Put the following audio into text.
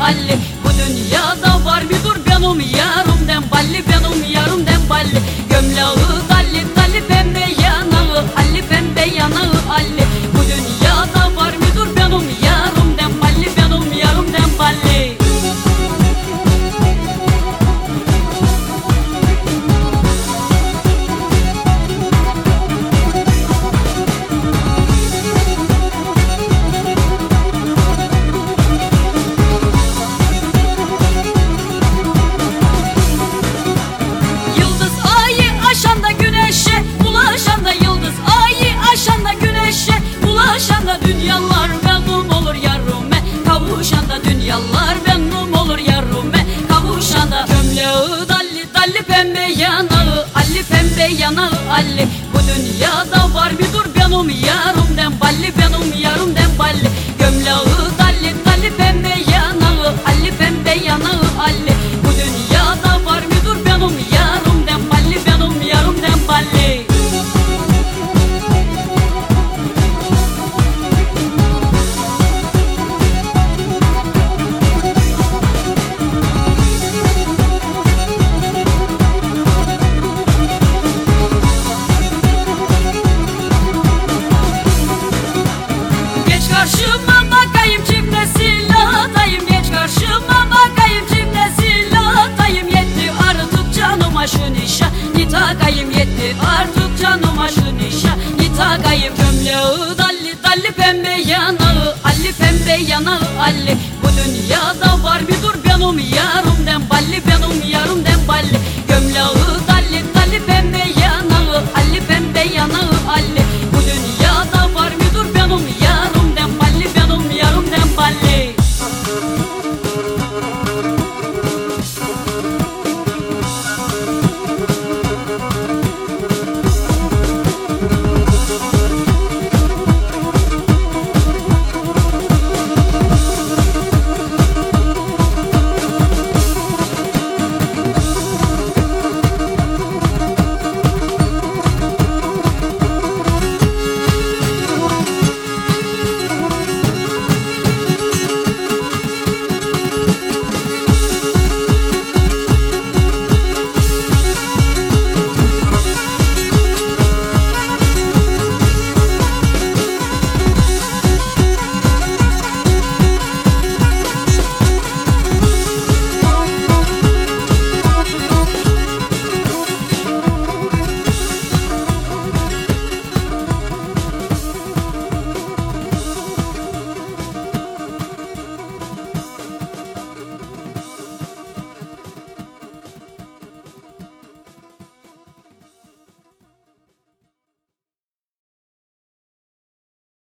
Ali. Bu dünyada var mıdır benim yarım demballi, benim yarım demballi. Gömleği dalli dalli pembe yanağı Ali, pembe yanağı Ali. Bu dünyada var mıdır benim yarım demballi, benim yarım demballi. Dünyalar benim olur yarıme, kavuşanda dünyalar benim olur yarıme, kavuşanda. Gömleği dalli dalli pembe yanağı Ali, pembe yanağı Ali. Bu dünyada var mıdır